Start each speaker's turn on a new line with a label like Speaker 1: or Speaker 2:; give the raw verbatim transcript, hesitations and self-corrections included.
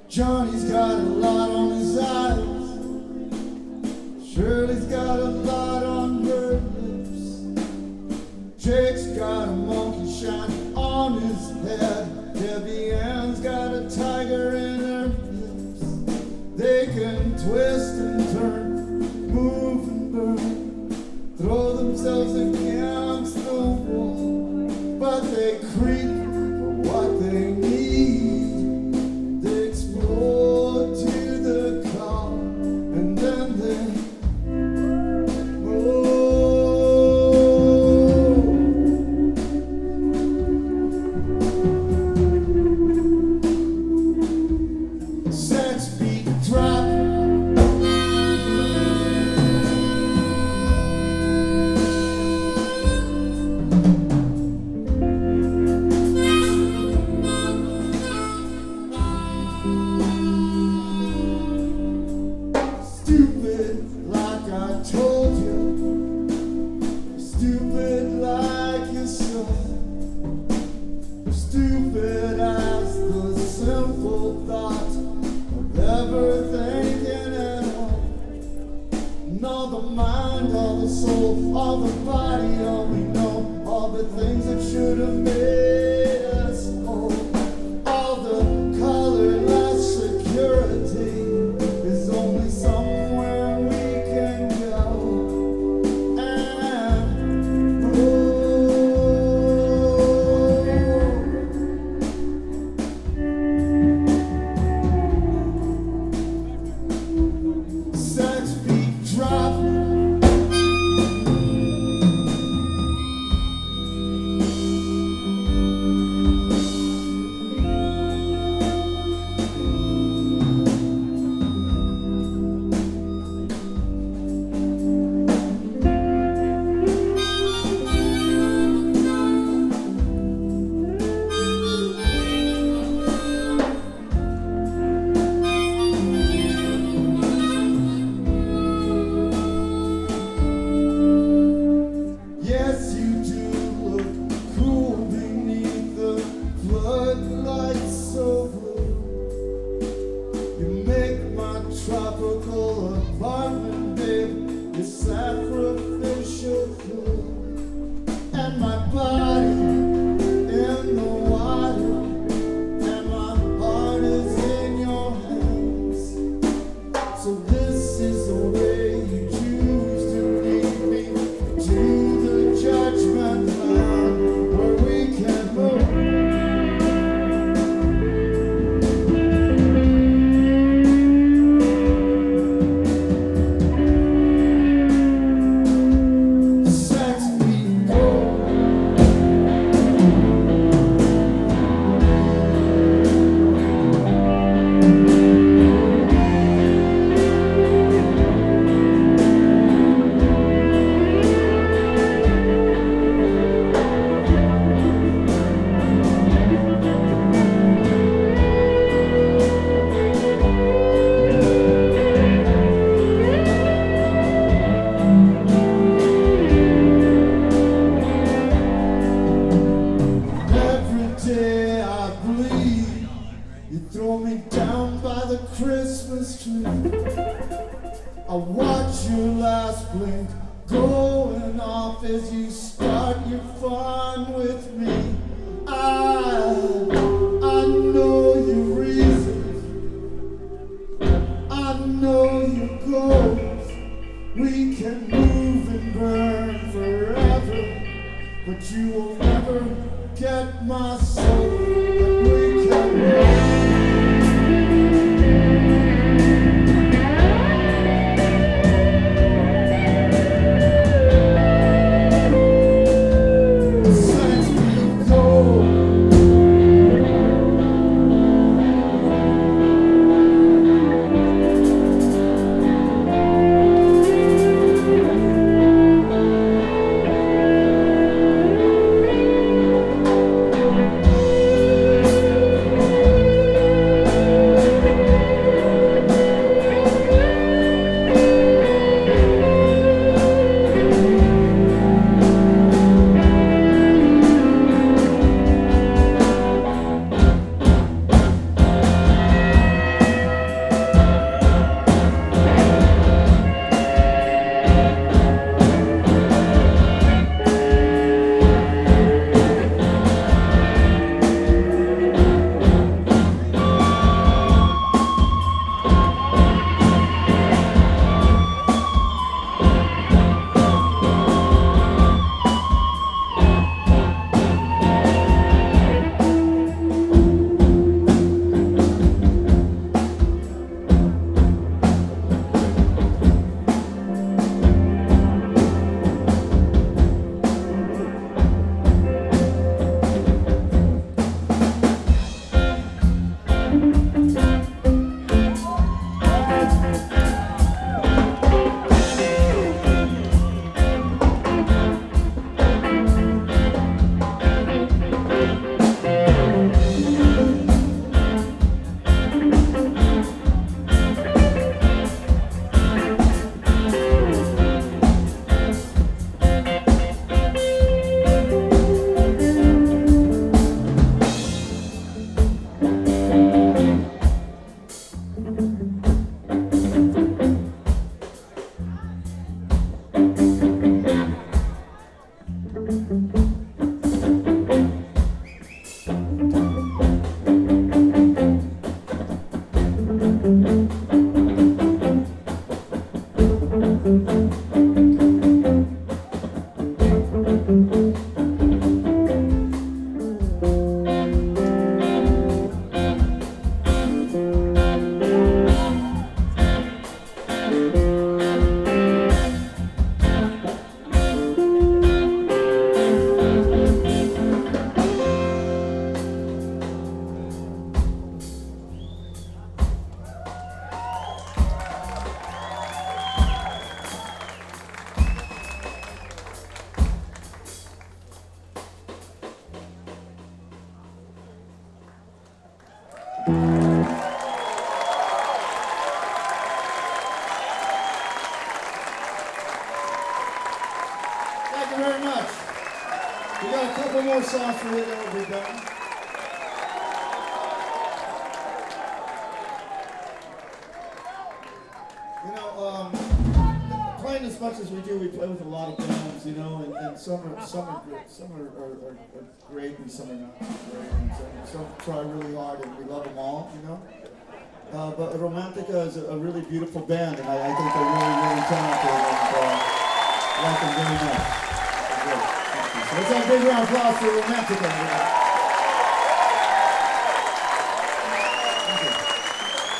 Speaker 1: Johnny's got a lot on his eyes. Shirley's got a lot on her lips. Jake's got a monkey shine on his head. Debbie Ann's got a tiger in her lips. They can twist and turn, move and burn, throw themselves against the wall, but they creep for what they need. They explode to the call, and then they move. Sex beat drop. Stupid like I told you, stupid like you said, stupid as the simple thought of ever thinking at all. And all the mind, all the soul, all the body, all we know, all the things that should have made us whole, all the colorless security is only somewhere we can go and move. Sex beat drop. Yes, you do look cool beneath the floodlights so blue. You make my tropical apartment, babe, your sacrificial glue. And my body in the water, and my heart is in your hands. So this is the way you choose to lead me to the judgment line where we can move. Sex beat gold. Every day I bleed, you throw me down by the Christmas tree. I watch your last blink going off as you start your fun with me. I, I know your reasons, I know your goals. We can move and burn forever, but you will never get my soul. And we can sex beat gold. applause for it, and we'll be done. You know, um, playing as much as we do, we play with a lot of bands, you know, and, and some are some are great, some are, are, are, are great, and some are not great, and some, some try really hard, and we love them all, you know. Uh, but Romantica is a, a really beautiful band, and I, I think they're really, really talented, and uh, I like them very much. So let's have a big round of applause for Romantica.